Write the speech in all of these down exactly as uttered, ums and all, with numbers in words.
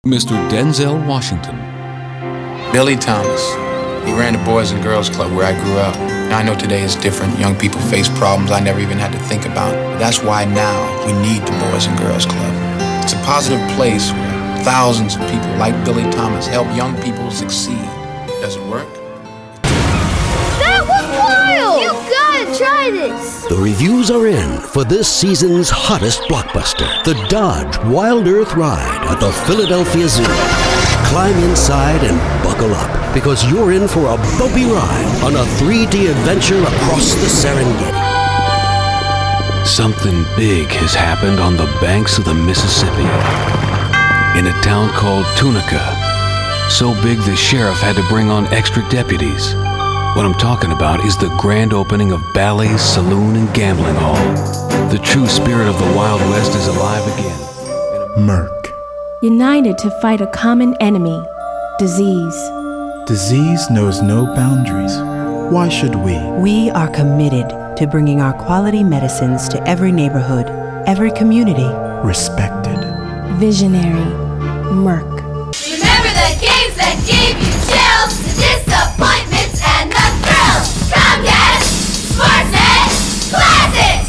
Mister Denzel Washington. Billy Thomas. He ran the Boys and Girls Club where I grew up. Now, I know today is different. Young people face problems I never even had to think about. But that's why now we need the Boys and Girls Club. It's a positive place where thousands of people like Billy Thomas help young people succeed. Does it work? That was wild! You gotta try this! The reviews are in for this season's hottest blockbuster, the Dodge Wild Earth Ride at the Philadelphia Zoo. Climb inside and buckle up, because you're in for a bumpy ride on a three D adventure across the Serengeti. Something big has happened on the banks of the Mississippi, in a town called Tunica. So big the sheriff had to bring on extra deputies. What I'm talking about is the grand opening of Bally's Saloon and Gambling Hall. The true spirit of the Wild West is alive again. Merc. United to fight a common enemy, disease. Disease knows no boundaries. Why should we? We are committed to bringing our quality medicines to every neighborhood, every community. Respected. Visionary. Merc. Remember the games that gave you chills, the disappointments and the thrills. Comcast, Sportsnet, Classics!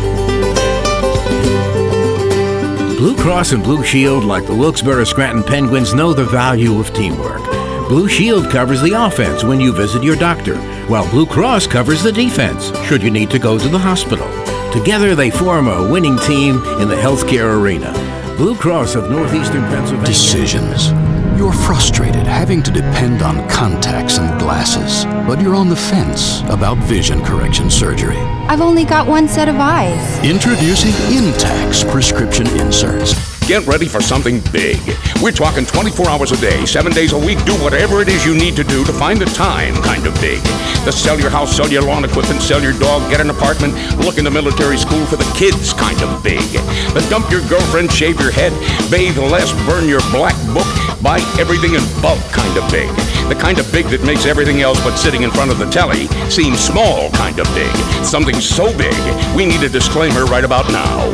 Blue Cross and Blue Shield, like the Wilkes-Barre Scranton Penguins, know the value of teamwork. Blue Shield covers the offense when you visit your doctor, while Blue Cross covers the defense should you need to go to the hospital. Together they form a winning team in the healthcare arena. Blue Cross of Northeastern Pennsylvania. Decisions. You're frustrated having to depend on contacts and glasses, but you're on the fence about vision correction surgery. I've only got one set of eyes. Introducing Intax prescription inserts. Get ready for something big. We're talking twenty-four hours a day, seven days a week. Do whatever it is you need to do to find the time kind of big. The sell your house, sell your lawn equipment, sell your dog, get an apartment, look in the military school for the kids kind of big. The dump your girlfriend, shave your head, bathe less, burn your black book, buy everything in bulk kind of big. The kind of big that makes everything else but sitting in front of the telly seem small kind of big. Something so big, we need a disclaimer right about now.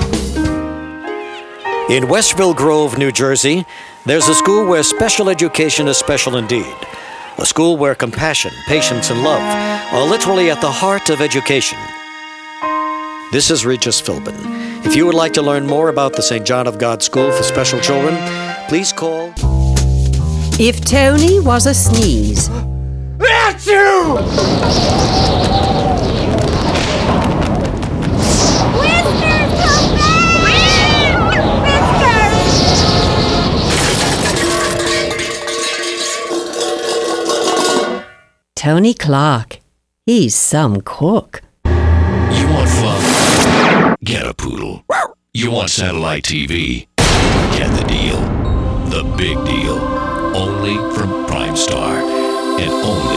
In Westville Grove, New Jersey, there's a school where special education is special indeed. A school where compassion, patience, and love are literally at the heart of education. This is Regis Philbin. If you would like to learn more about the Saint John of God School for Special Children, please call... If Tony was a sneeze... That's you! Tony Clark. He's some cook. You want fun? Get a poodle. You want satellite T V? Get the deal. The big deal. Only from Prime Star. And only